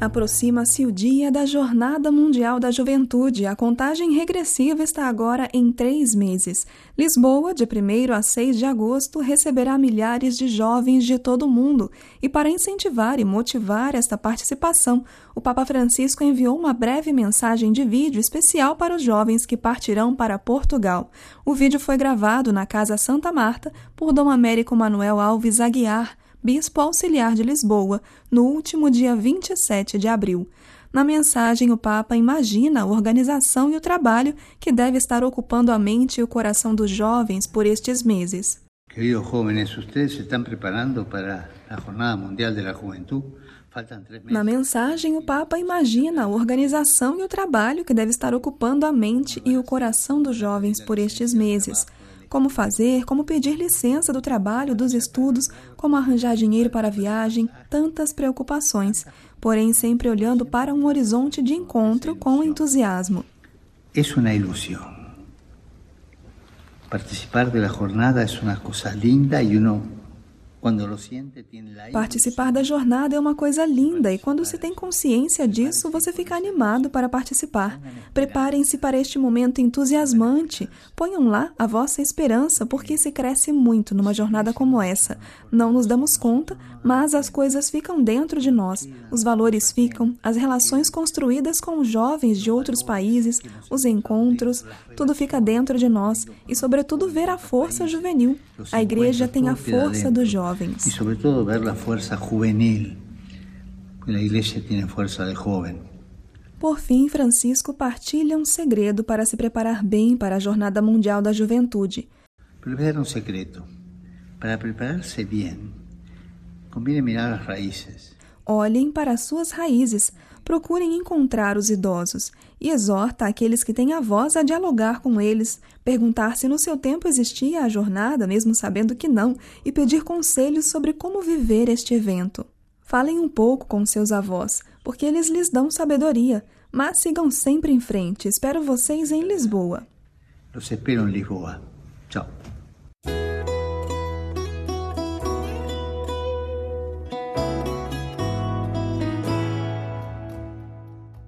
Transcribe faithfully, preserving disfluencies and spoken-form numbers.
Aproxima-se o dia da Jornada Mundial da Juventude. A contagem regressiva está agora em três meses. Lisboa, de primeiro a seis de agosto, receberá milhares de jovens de todo o mundo. E para incentivar e motivar esta participação, o Papa Francisco enviou uma breve mensagem de vídeo especial para os jovens que partirão para Portugal. O vídeo foi gravado na Casa Santa Marta por Dom Américo Manuel Alves Aguiar, bispo auxiliar de Lisboa, no último dia vinte e sete de abril. Na mensagem, o Papa imagina a organização e o trabalho que deve estar ocupando a mente e o coração dos jovens por estes meses. Queridos jóvenes, ustedes se estão preparando para a Jornada Mundial da Juventude? Na mensagem, o Papa imagina a organização e o trabalho que deve estar ocupando a mente e o coração dos jovens por estes meses. Como fazer, como pedir licença do trabalho, dos estudos, como arranjar dinheiro para a viagem, tantas preocupações, porém sempre olhando para um horizonte de encontro com entusiasmo. É uma ilusão. Participar da jornada é uma coisa linda e uno, quando lo siente, tem la Participar da jornada é uma coisa linda e quando se tem consciência disso, você fica animado para participar. Preparem-se para este momento entusiasmante. Ponham lá a vossa esperança, porque se cresce muito numa jornada como essa. Não nos damos conta, mas as coisas ficam dentro de nós. Os valores ficam, as relações construídas com os jovens de outros países, os encontros, tudo fica dentro de nós. E, sobretudo, ver a força juvenil. A igreja tem a força dos jovens. E, sobretudo, ver a força juvenil. A igreja tem a força de jovem. Por fim, Francisco partilha um segredo para se preparar bem para a Jornada Mundial da Juventude. Preparar um segredo. Para preparar-se bem, convém mirar as raízes. Olhem para as suas raízes, procurem encontrar os idosos e exorta aqueles que têm a voz a dialogar com eles, perguntar se no seu tempo existia a jornada, mesmo sabendo que não, e pedir conselhos sobre como viver este evento. Falem um pouco com seus avós, porque eles lhes dão sabedoria, mas sigam sempre em frente. Espero vocês em Lisboa. Los espero em Lisboa.